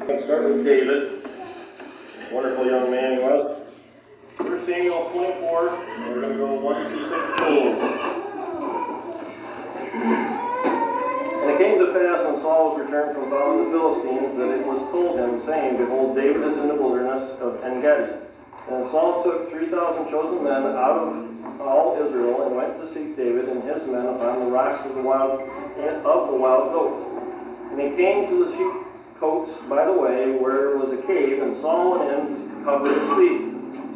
Let's start with David. Wonderful young man he was. 1 Samuel 24, we're going to go 1 through 16. And it came to pass when Saul was returned from following the Philistines that it was told him, saying, Behold, David is in the wilderness of En-Gedi. And Saul took 3,000 chosen men out of all Israel and went to seek David and his men upon the rocks of the wild goats. And he came to the sheepcotes by the way, where was a cave, and Saul went in to cover his feet.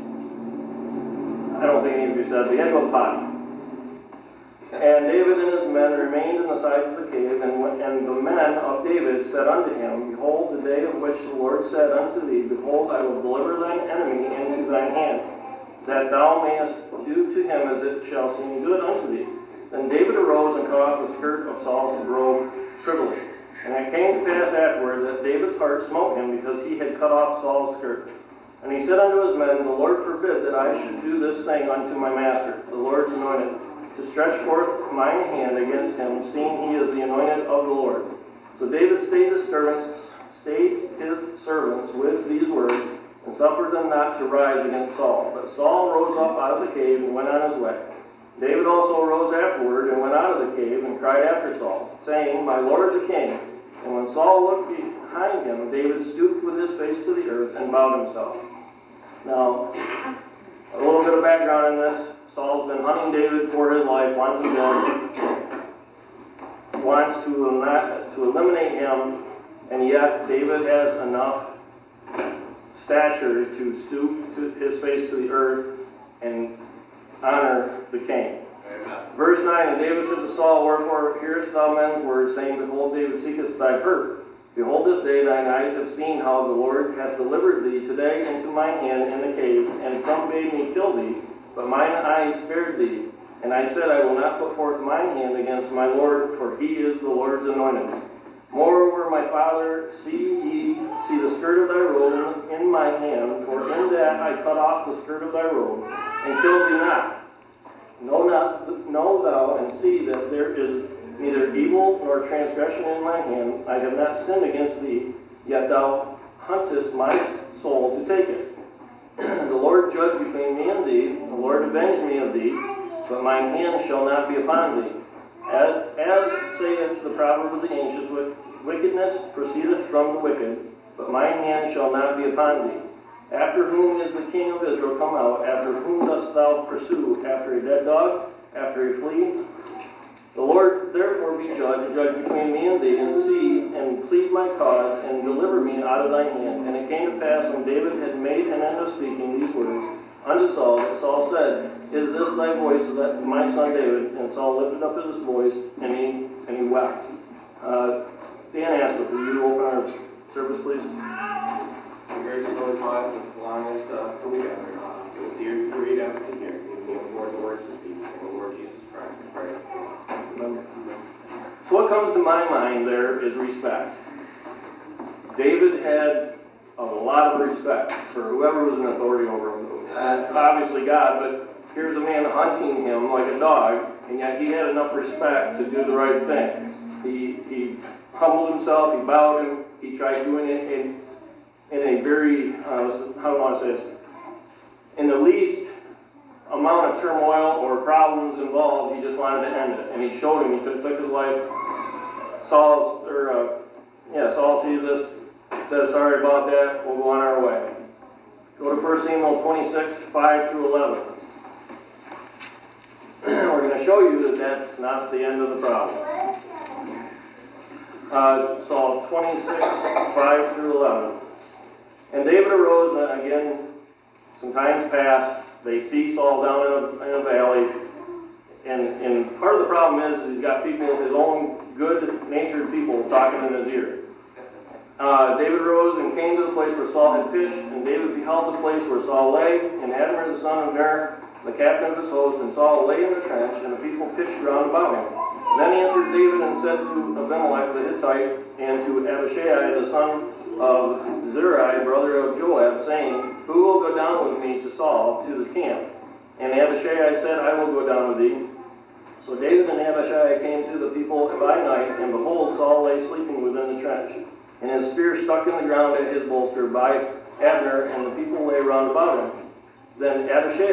I don't think it needs to be said, but he had to go to the potty. And David and his men remained in the sides of the cave, and the men of David said unto him, Behold, the day of which the Lord said unto thee, Behold, I will deliver thine enemy into thine hand, that thou mayest do to him as it shall seem good unto thee. Then David arose and cut off the skirt of Saul's robe privily. And it came to pass afterward that David's heart smote him, because he had cut off Saul's skirt. And he said unto his men, The Lord forbid that I should do this thing unto my master, the Lord's anointed, to stretch forth mine hand against him, seeing he is the anointed of the Lord. So David stayed his servants with these words, and suffered them not to rise against Saul. But Saul rose up out of the cave and went on his way. David also rose afterward and went out of the cave and cried after Saul, saying, My lord the king. And when Saul looked behind him, David stooped with his face to the earth and bowed himself. Now, a little bit of background in this. Saul's been hunting David for his life once again. Wants to eliminate him, and yet David has enough stature to stoop to his face to the earth and honor the king. Amen. Verse 9, And David said to Saul, Wherefore hearest thou men's words, saying, Behold, David seeketh thy hurt. Behold, this day thine eyes have seen how the Lord hath delivered thee today into mine hand in the cave, and some bade me kill thee, but mine eyes spared thee. And I said, I will not put forth mine hand against my Lord, for he is the Lord's anointed. Moreover, my father, see the skirt of thy robe in my hand, for in that I cut off the skirt of thy robe, and killed thee not. Know thou and see that there is neither evil nor transgression in my hand. I have not sinned against thee, yet thou huntest my soul to take it. The Lord judge between me and thee, the Lord avenge me of thee, but mine hand shall not be upon thee. As saith the proverb of the ancients, wickedness proceedeth from the wicked, but mine hand shall not be upon thee. After whom is the king of Israel come out? After whom dost thou pursue? After a dead dog? After a flea? The Lord therefore be judge, and judge between me and thee, and see, and plead my cause, and deliver me out of thine hand. And it came to pass, when David had made an end of speaking these words unto Saul, that Saul said, Is this thy voice, that my son David? And Saul lifted up his voice, and he wept. Dan Astor, will you open our service, please? Grace of the Lord God, allowing us to come together. It was the ears to read everything here. Give me the words to speak. In the Lord Jesus Christ, we pray. Remember. So what comes to my mind there is respect. David had a lot of respect for whoever was in authority over him. Obviously God, but here's a man hunting him like a dog, and yet he had enough respect to do the right thing. He humbled himself, he bowed him, he tried doing it in a very, how do I want to say this, in the least amount of turmoil or problems involved. He just wanted to end it, and he showed him he could have took his life. Saul sees this, says, sorry about that, we'll go on our way. Go to 1 Samuel 26, 5 through 11. We're going to show you that that's not the end of the problem. Psalm 26, 5 through 11. And David arose, and again, some times passed. They see Saul down in a valley. And part of the problem is he's got people, his own good-natured people, talking in his ear. David arose and came to the place where Saul had pitched, and David beheld the place where Saul lay, and Abner the son of Ner, the captain of his host, and Saul lay in the trench, and the people pitched round about him. Then answered David and said to Abimelech the Hittite, and to Abishai the son of Zeruiah, brother of Joab, saying, Who will go down with me to Saul, to the camp? And Abishai said, I will go down with thee. So David and Abishai came to the people by night, and behold, Saul lay sleeping within the trench. and his spear stuck in the ground at his bolster by Abner, and the people lay round about him. Then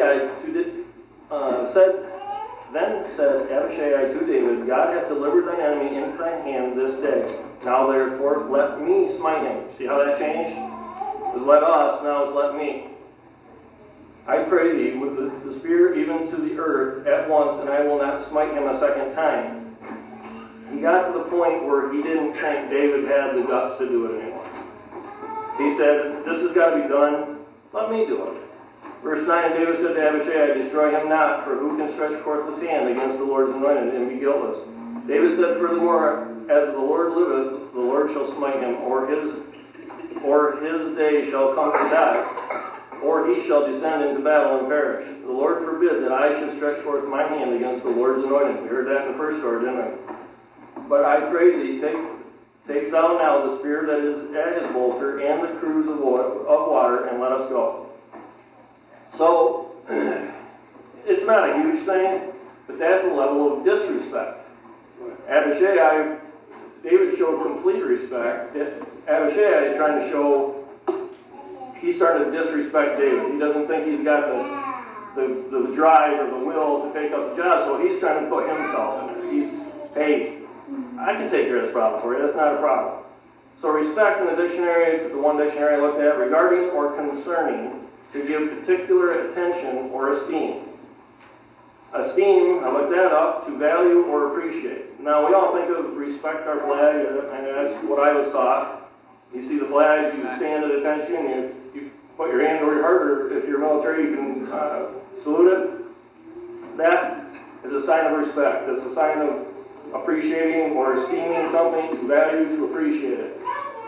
said Abishai to David, God hath delivered thine enemy into thine hand this day. Now therefore let me smite him. See how that changed? It was let us, now it's let me. I pray thee with the spear even to the earth at once, and I will not smite him a second time. He got to the point where he didn't think David had the guts to do it anymore. He said, this has got to be done, let me do it. Verse 9, David said to Abishai, destroy him not, for who can stretch forth his hand against the Lord's anointed and be guiltless? David said furthermore, as the Lord liveth, the Lord shall smite him, or his day shall come to die, or he shall descend into battle and perish. The Lord forbid that I should stretch forth my hand against the Lord's anointed. We heard that in the first story, didn't we? But I pray thee, take thou now the spear that is at his bolster and the cruse of water, and let us go. So, it's not a huge thing, but that's a level of disrespect. Abishai, David showed complete respect. Abishai is trying to show, he's starting to disrespect David. He doesn't think he's got the drive or the will to take up the job, so he's trying to put himself in there. Hey, I can take care of this problem for you, that's not a problem. So respect in the dictionary, the one dictionary I looked at, regarding or concerning, to give particular attention or esteem. Esteem, I looked that up, to value or appreciate. Now, we all think of respect our flag, and that's what I was taught. You see the flag, you stand at attention, you put your hand over your heart, or if you're military, you can salute it. That is a sign of respect. That's a sign of appreciating or esteeming something, to value, to appreciate it.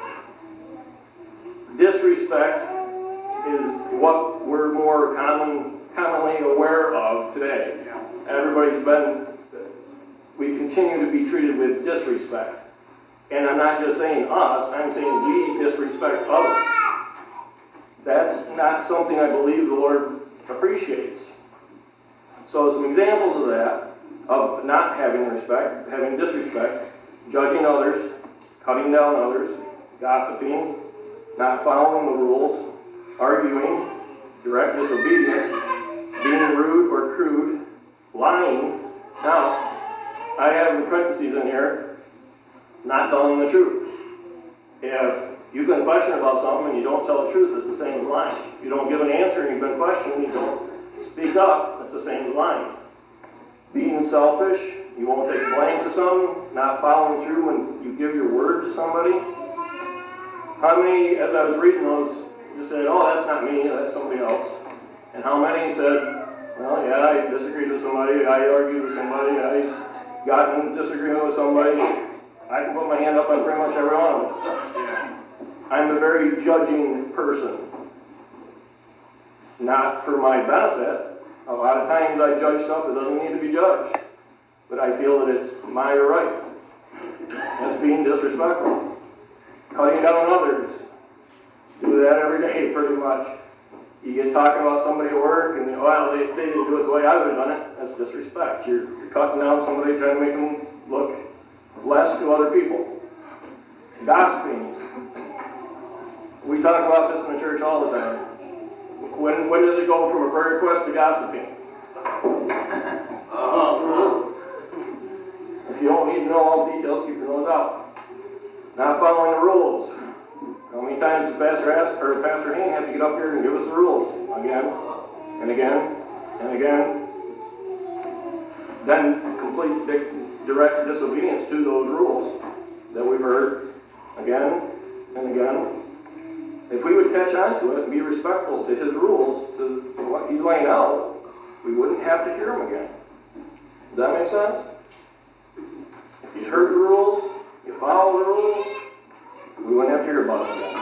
Disrespect is what we're more commonly aware of today. We continue to be treated with disrespect. And I'm not just saying us, I'm saying we disrespect others. That's not something I believe the Lord appreciates. So some examples of that, of not having respect, having disrespect, judging others, cutting down others, gossiping, not following the rules, arguing, direct disobedience, being rude or crude, lying. Now, I have in parentheses in here, not telling the truth. If you've been questioned about something and you don't tell the truth, it's the same as lying. If you don't give an answer and you've been questioned and you don't speak up, it's the same as lying. Being selfish, you won't take blame for something, not following through when you give your word to somebody. How many, as I was reading those, just said, oh, that's not me, that's somebody else. And how many said, well, yeah, I disagreed with somebody, I argued with somebody, I got in disagreement with somebody. I can put my hand up on pretty much every one of them. I'm a very judging person. Not for my benefit. A lot of times I judge stuff that doesn't need to be judged. But I feel that it's my right. That's being disrespectful. Cutting down others. Do that every day, pretty much. You get talking about somebody at work, and well, they didn't do it the way I would have done it. That's disrespect. You're cutting down somebody, trying to make them look less to other people. Gossiping. We talk about this in the church all the time. When does it go from a prayer request to gossiping? If you don't need to know all the details, keep your nose out. Not following the rules. How many times does Pastor Hayne have to get up here and give us the rules? Again, and again, and again. Then complete direct disobedience to those rules that we've heard again and again. If we would catch on to it and be respectful to his rules, to what he's laying out, we wouldn't have to hear him again. Does that make sense? If you heard the rules, you follow the rules, we wouldn't have to hear about it again.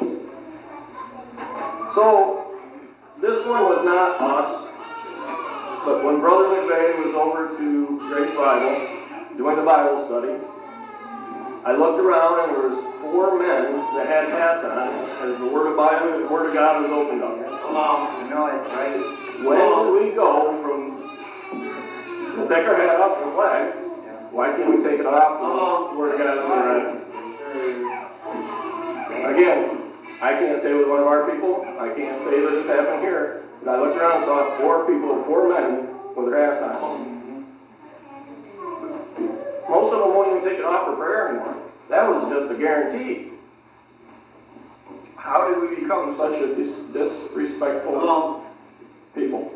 So, this one was not us, but when Brother McVeigh was over to Grace Bible, doing the Bible study, I looked around and there was 4 men that had hats on as the Word of Bible, the Word of God was opened up. No, it's right. When did we go from, we'll take our hat off the flag, why can't we take it off the Word of God? Again, I can't say it was one of our people. I can't say that this happened here. But I looked around and saw 4 people, 4 men with their hats on. Most of them won't even take it off for prayer anymore. That was just a guarantee. How did we become such a disrespectful people?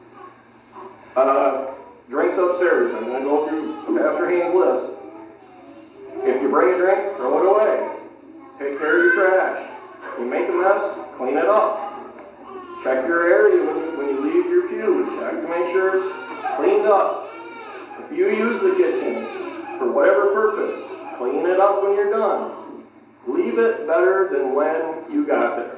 Drinks upstairs. I'm going to go through Pastor Haynes' list. If you bring a drink, throw it away. Take care of your trash. You make a mess, clean it up. Check your area when you leave your pew. Check to make sure it's cleaned up. If you use the kitchen for whatever purpose, clean it up when you're done. Leave it better than when you got there.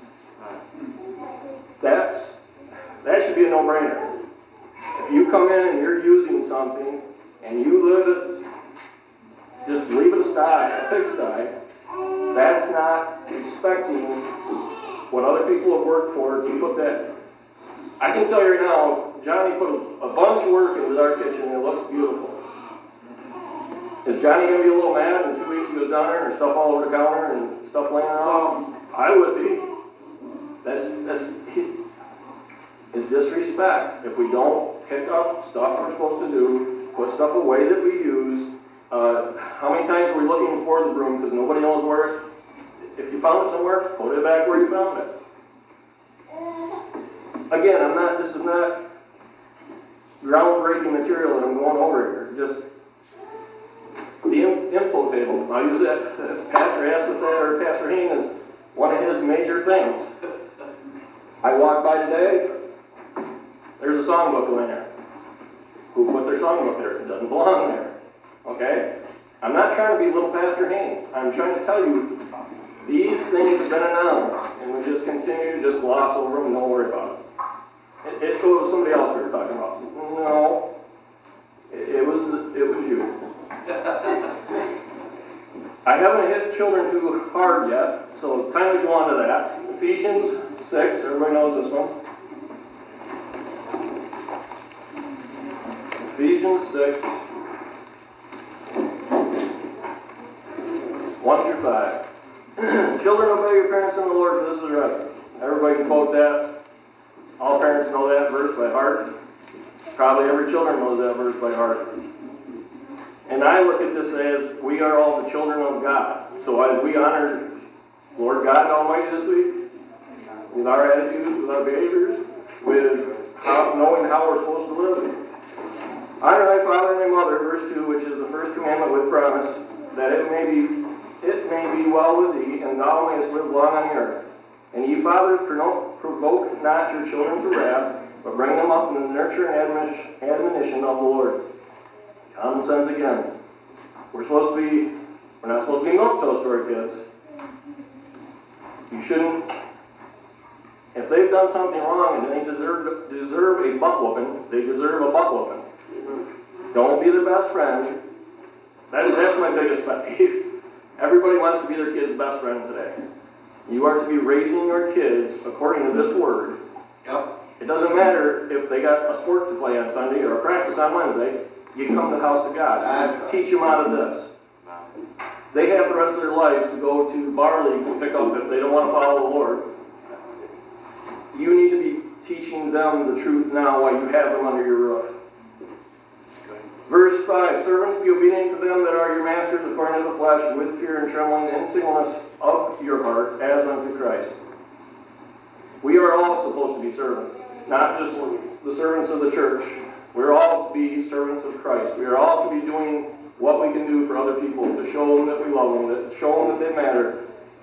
That should be a no-brainer. If you come in and you're using something and you live it, just leave it a pigsty, that's not respecting what other people have worked for. You put that. I can tell you right now, Johnny put a bunch of work into our kitchen and it looks beautiful. Is Johnny going to be a little mad in 2 weeks he goes down there and stuff all over the counter and stuff laying around? I would be. It's disrespect. If we don't pick up stuff we're supposed to do, put stuff away that we use. How many times are we looking for the broom because nobody knows where it is? If you found it somewhere, put it back where you found it. Again, this is not groundbreaking material that I'm going over here. Just the info table. I'll use that. Pastor Asmuth or Pastor Haynes is one of his major things. I walked by today, there's a songbook in there. Who put their songbook there? It doesn't belong there. Okay? I'm not trying to be little Pastor Haynes. I'm trying to tell you, these things have been announced, and we just continue to just gloss over them and don't worry about it. It was somebody else we were talking about. No, it was you. I haven't hit children too hard yet, so kindly go on to that. Ephesians 6, everybody knows this one. Ephesians 6, 1 through 5. Children, obey your parents in the Lord, for this is right. Everybody can quote that. All parents know that verse by heart. Probably every children knows that verse by heart. And I look at this as we are all the children of God. So as we honor Lord God Almighty this week, with our attitudes, with our behaviors, with knowing how we're supposed to live. Honor thy father and thy mother, verse 2, which is the first commandment with promise, that it may be well with thee, and thou mayest live long on the earth. And ye fathers, provoke not your children to wrath, but bring them up in the nurture and admonition of the Lord. Common sense again. We're not supposed to be milquetoast to our kids. You shouldn't. If they've done something wrong and they deserve a butt whooping, they deserve a butt whooping. Don't be their best friend. That's my biggest pet peeve. Everybody wants to be their kid's best friend today. You are to be raising your kids according to this word. Yep. It doesn't matter if they got a sport to play on Sunday or a practice on Wednesday. You come to the house of God. Teach them out of this. They have the rest of their lives to go to bar leagues and pick up if they don't want to follow the Lord. You need to be teaching them the truth now while you have them under your roof. Verse 5, servants, be obedient to them that are your masters according to the flesh, with fear and trembling and singleness of your heart, as unto Christ. We are all supposed to be servants, not just the servants of the church. We're all to be servants of Christ. We are all to be doing what we can do for other people, to show them that we love them, to show them that they matter.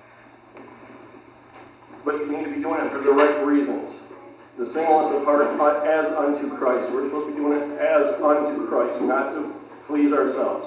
But you need to be doing it for the right reasons. The singleness of heart as unto Christ. We're supposed to be doing it as unto Christ, not to please ourselves.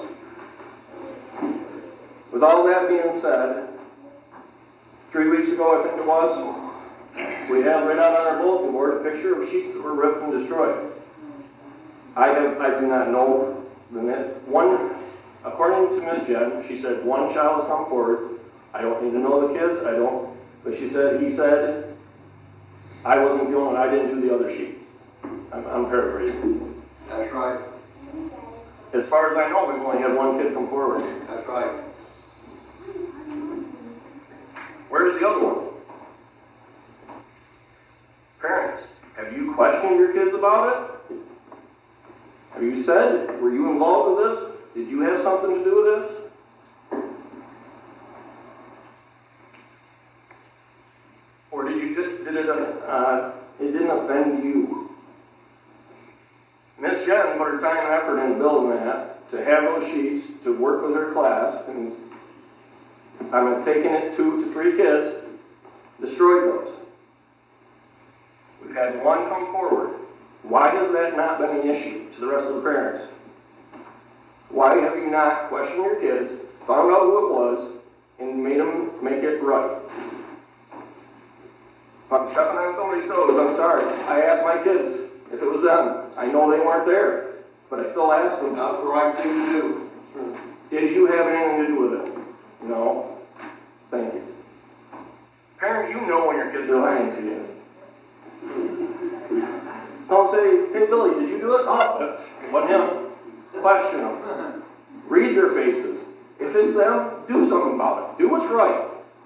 With all that being said, 3 weeks ago, I think it was, we have right out on our bulletin board a picture of sheets that were ripped and destroyed. I do not know the one. According to Miss Jen, she said one child has come forward. I don't need to know the kids. But he said, I wasn't the only one. I didn't do the other sheet. I'm paraphrasing. That's right. As far as I know, we've only had one kid come forward. That's right. here's the other one. Parents, have you questioned your kids about it? Have you said, were you involved with this? Did you have something to do with this? Or did it didn't offend you? Miss Jen put her time and effort into building that, to have those sheets, to work with her class, and I'm taking it 2 to 3 kids, destroyed those. We've had one come forward. Why has that not been an issue to the rest of the parents? Why have you not questioned your kids, found out who it was, and made them make it right? If I'm stepping on somebody's toes, I'm sorry. I asked my kids if it was them. I know they weren't there, but I still asked them. That's the right thing to do. Did you have anything to do with it? No. Thank you. Parent, you know when your kids are lying to you. Don't say, hey Billy, did you do it? Oh, it wasn't him. Question them. Read their faces. If it's them, do something about it. Do what's right.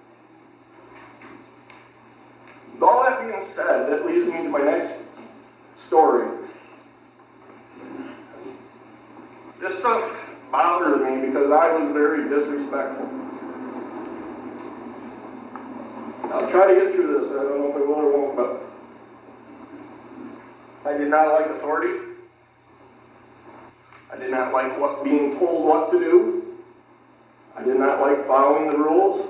With all that being said, that leads me to my next story. This stuff bothered me because I was very disrespectful. I'll try to get through this. I don't know if I will or won't, but I did not like authority. I did not like being told what to do. I did not like following the rules.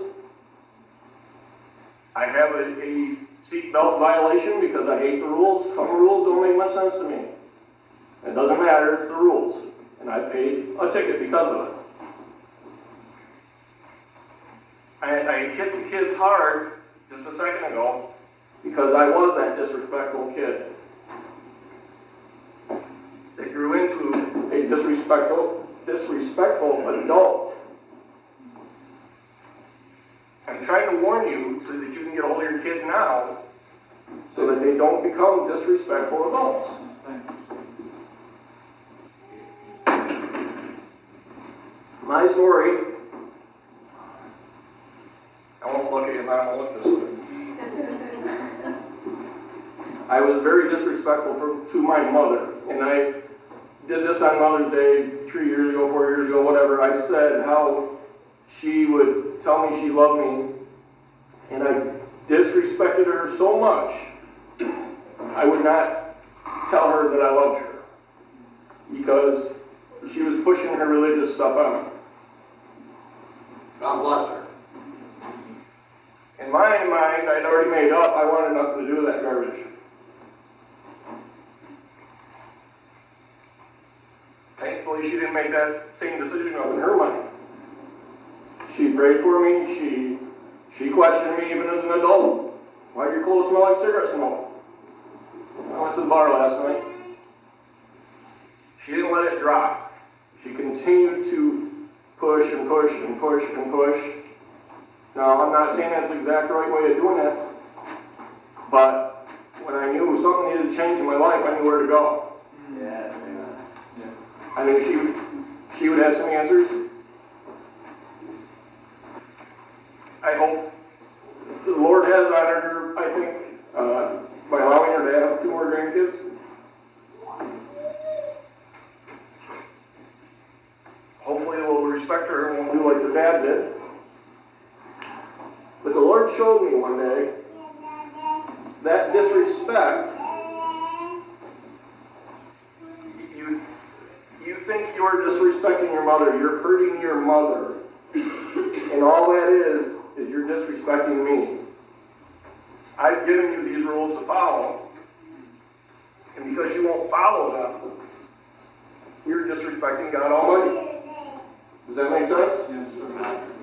I have a seatbelt violation because I hate the rules. Some rules don't make much sense to me. It doesn't matter, it's the rules. And I paid a ticket because of it. I hit the kids hard just a second ago because I was that disrespectful kid. They grew into a disrespectful adult. I'm trying to warn you so that you can get hold of your kids now so that they don't become disrespectful adults. My story, I won't look at you if I don't look this way. I was very disrespectful to my mother, and I did this on Mother's Day 3 years ago, 4 years ago, whatever. I said how she would tell me she loved me, and I disrespected her so much, I would not tell her that I loved her, because she was pushing her religious stuff on me. God bless her. In my mind, I'd already made up, I wanted nothing to do with that garbage. Thankfully, she didn't make that same decision up in her mind. She prayed for me, she questioned me even as an adult. Why do your clothes smell like cigarette smoke? I went to the bar last night. She didn't let it drop. She continued to push and push and push and push. Now, I'm not saying that's the exact right way of doing it, but when I knew something needed to change in my life, I knew where to go. Yeah. I knew she would have some answers. I hope the Lord has honored her, I think, by allowing her to have 2 more grandkids. Hopefully we'll respect her and won't do like the dad did. But the Lord showed me one day that disrespect, you think you're disrespecting your mother, you're hurting your mother, and all that is you're disrespecting me. I've given you these rules to follow, and because you won't follow them, you're disrespecting God Almighty. Does that make sense? Yes.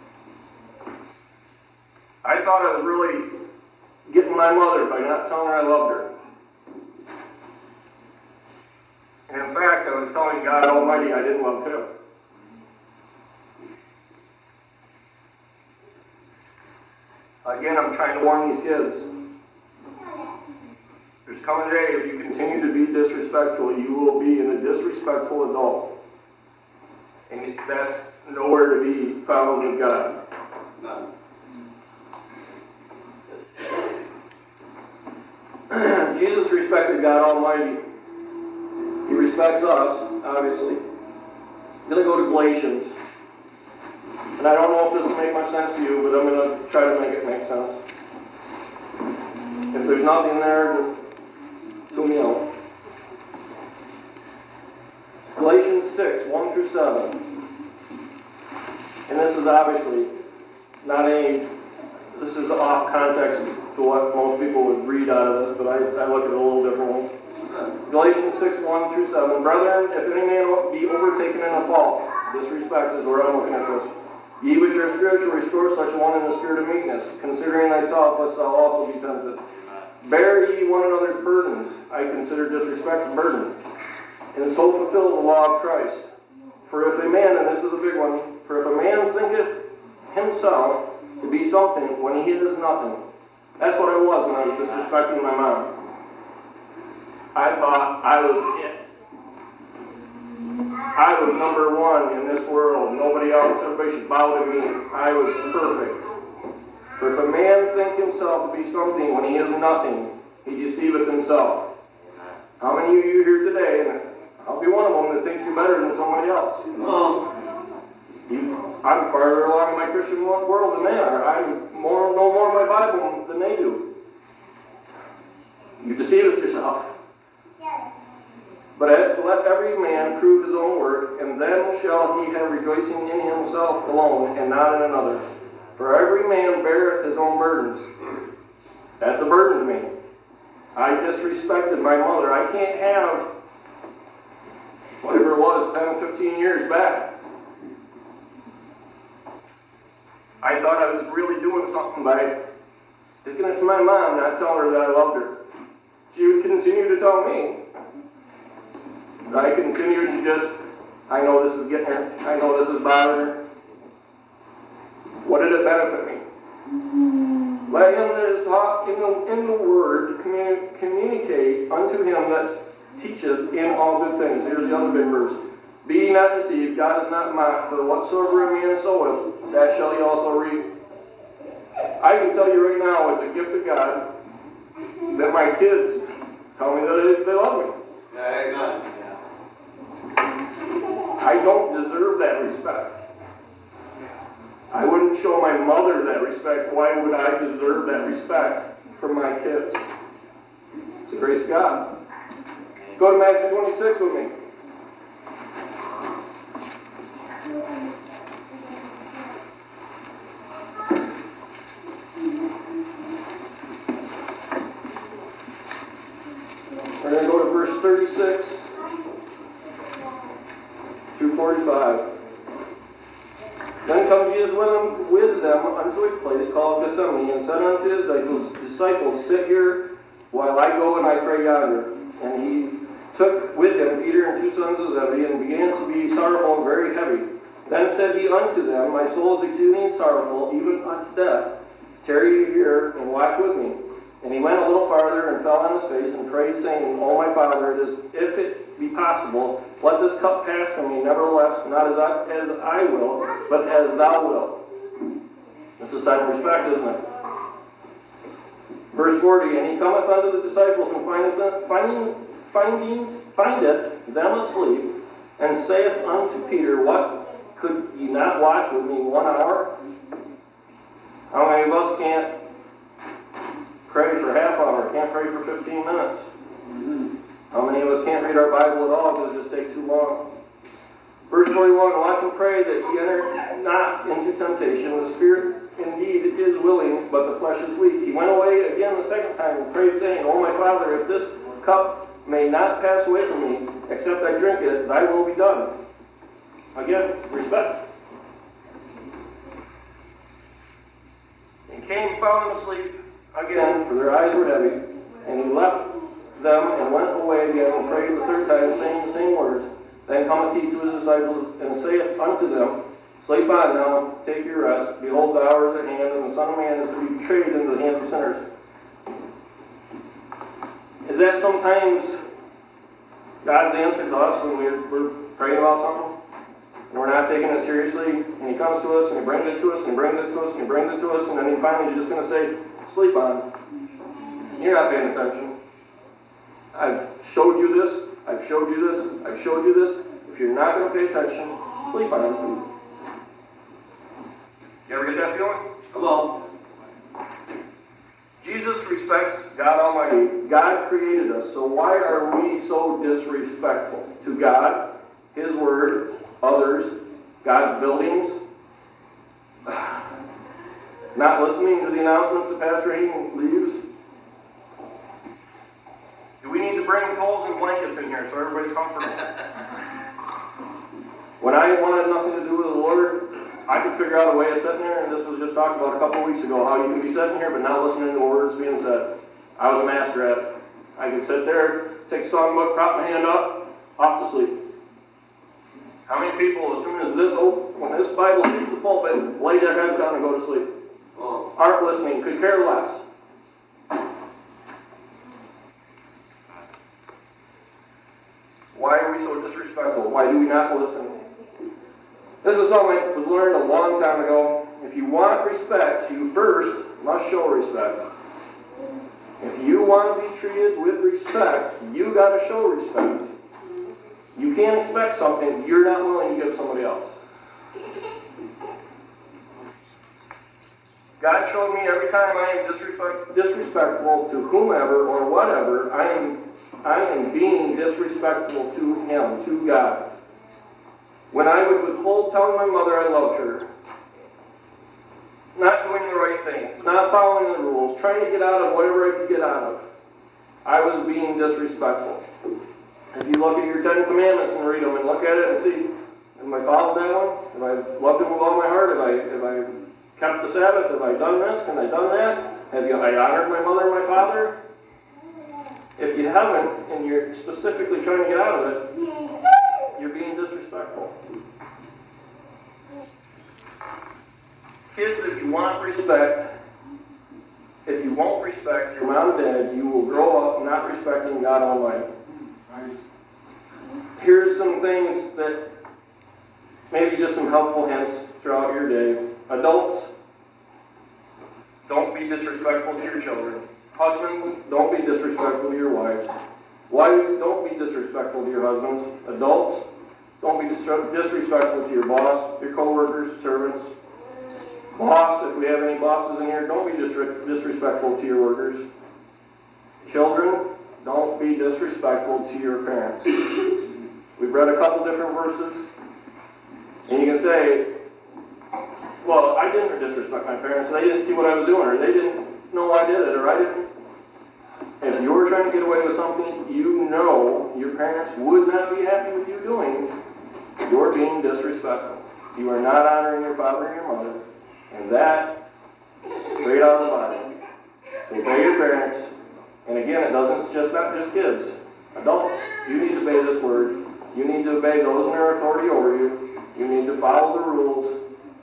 I thought I was really getting my mother by not telling her I loved her. And in fact, I was telling God Almighty I didn't love him. Again, I'm trying to warn these kids. There's coming a day if you continue to be disrespectful, you will be a disrespectful adult. And that's nowhere to be found with God. None. Jesus respected God Almighty. He respects us, obviously. I'm going to go to Galatians. And I don't know if this will make much sense to you, but I'm going to try to make it make sense. If there's nothing there, just tune me out. Galatians 6, 1 through 7. And this is obviously not any, this is off context to what most people would read out of this, but I look at it a little differently. Galatians 6, 1 through 7. Brethren, if any man be overtaken in a fault, disrespect is where I'm looking at this. Ye which are spiritual, restore such a one in the spirit of meekness, considering thyself, lest thou also be tempted. Bear ye one another's burdens. I consider disrespect a burden. And so fulfill the law of Christ. For if a man, and this is a big one, for if a man thinketh himself to be something when he is nothing. That's what I was when I was disrespecting my mom. I thought I was it. I was number one in this world. Nobody else. Everybody should bow to me. I was perfect. For if a man think himself to be something when he is nothing, he deceiveth himself. How many of you here today, and I'll be one of them, that think you're better than somebody else? I'm farther along in my Christian world than they are. I know more of my Bible than they do. You deceiveth yourself. But let every man prove his own work, and then shall he have rejoicing in himself alone, and not in another. For every man beareth his own burdens. That's a burden to me. I disrespected my mother. I can't have whatever it was 10, 15 years back. I thought I was really doing something by sticking it to my mom, not telling her that I loved her. She would continue to tell me. I continued to just, I know this is getting her. I know this is bothering her. What did it benefit me? Let him that is taught in the word communicate unto him that teacheth in all good things. Here's the other big verse. Be ye not deceived, God is not mocked, for whatsoever a man soweth, that shall he also reap. I can tell you right now, it's a gift of God that my kids tell me that they love me. I don't deserve that respect. I wouldn't show my mother that respect. Why would I deserve that respect from my kids? It's the grace of God. Go to Matthew 26 with me. We're going to go to verse 36 through 45. Then come Jesus with them unto a place called Gethsemane, and said unto his disciples, Sit here while I go and I pray yonder. And he took with him Peter and two sons of Zebedee, and began to be sorrowful and very heavy. Then said he unto them, My soul is exceeding sorrowful, even unto death. Tarry ye here, and watch with me. And he went a little farther, and fell on his face, and prayed, saying, O my Father, if it be possible, let this cup pass from me, nevertheless, not as I will, but as thou wilt. This is a sign of respect, isn't it? Verse 40, And he cometh unto the disciples, and findeth them asleep, and saith unto Peter, What, could ye not watch with me 1 hour? How many of us can't pray for half hour, can't pray for 15 minutes? How many of us can't read our Bible at all because it just takes too long? Verse 41, Watch and pray that ye enter not into temptation. The spirit indeed is willing, but the flesh is weak. He went away again the second time and prayed, saying, O my Father, if this cup may not pass away from me, except I drink it, thy will be done. Again, respect. And came, found them asleep again, for their eyes were heavy. And he left them and went away again and prayed the third time, saying the same words. Then cometh he to his disciples and saith unto them, Sleep on now, take your rest. Behold, the hour is at hand, and the Son of Man is to be betrayed into the hands of sinners. Is that sometimes God's answer to us when we're praying about something? And we're not taking it seriously, and he comes to us, and he brings it to us, and he brings it to us, and he brings it to us, and then he finally is just going to say, Sleep on. You're not paying attention. I've showed you this, I've showed you this, I've showed you this. If you're not going to pay attention, sleep on it. You ever get that feeling? Hello? Jesus respects God Almighty. God created us, so why are we so disrespectful to God, His Word, others, God's buildings? Not listening to the announcements that Pastor Hayden leaves? Do we need to bring poles and blankets in here so everybody's comfortable? When I wanted nothing to do with the Lord, I could figure out a way of sitting there, and this was just talked about a couple of weeks ago, how you can be sitting here but not listening to the words being said. I was a master at it. I could sit there, take a songbook, prop my hand up, off to sleep. How many people, as soon as when this Bible hits the pulpit, lay their heads down and go to sleep? Well, Aren't listening, could care less. Why are we so disrespectful? Why do we not listen? This is something that was learned a long time ago. If you want respect, you first must show respect. If you want to be treated with respect, you got to show respect. You can't expect something you're not willing to give somebody else. God showed me every time I am disrespectful to whomever or whatever, I am being disrespectful to Him, to God. When I would withhold telling my mother I loved her, not doing the right things, not following the rules, trying to get out of whatever I could get out of, I was being disrespectful. If you look at your 10 Commandments and read them and look at it and see, have I followed that one? Have I loved Him with all my heart? Have I kept the Sabbath? Have I done this? Have I done that? Have I honored my mother and my father? If you haven't, and you're specifically trying to get out of it, you're being disrespectful. Kids, if you want respect, if you won't respect your mom and dad, you will grow up not respecting God Almighty. Here's some things that maybe just some helpful hints throughout your day. Adults, don't be disrespectful to your children. Husbands, don't be disrespectful to your wives. Wives, don't be disrespectful to your husbands. Adults, don't be disrespectful to your boss, your co-workers, servants. Boss, if we have any bosses in here, don't be disrespectful to your workers. Children, don't be disrespectful to your parents. We've read a couple different verses, and you can say, well, I didn't disrespect my parents. They didn't see what I was doing, or they didn't know I did it, or I didn't. If you're trying to get away with something you know your parents would not be happy with you doing, you're being disrespectful. You are not honoring your father and your mother, and that is straight out of the Bible. So obey your parents, and again, it's not just kids. Adults, you need to obey this word. You need to obey those in their authority over you. You need to follow the rules.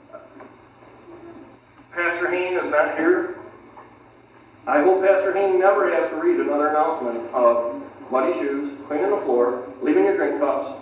Pastor Hayne is not here. I hope Pastor Hayne never has to read another announcement of muddy shoes, cleaning the floor, leaving your drink cups.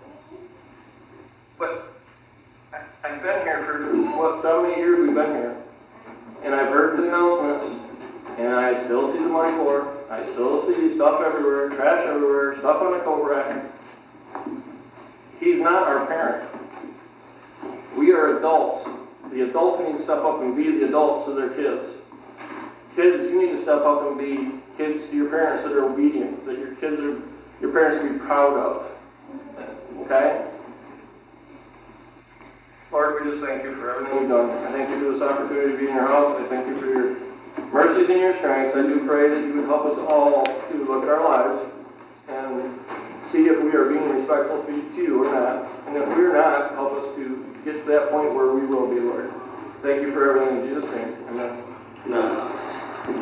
But I've been here for, 7, 8 years we've been here. And I've heard the announcements, and I still see the muddy floor. I still see stuff everywhere, trash everywhere, stuff on the coat rack. He's not our parent. We are adults. The adults need to step up and be the adults to their kids. Kids, you need to step up and be kids to your parents that are obedient, that your parents will be proud of. Okay? Lord, we just thank you for everything you've done. I thank you for this opportunity to be in your house. I thank you for your mercies and your strengths. I do pray that you would help us all to look at our lives and see if we are being respectful to you or not. And if we're not, help us to get to that point where we will be, Lord. Thank you for everything in Jesus' name. Amen. no.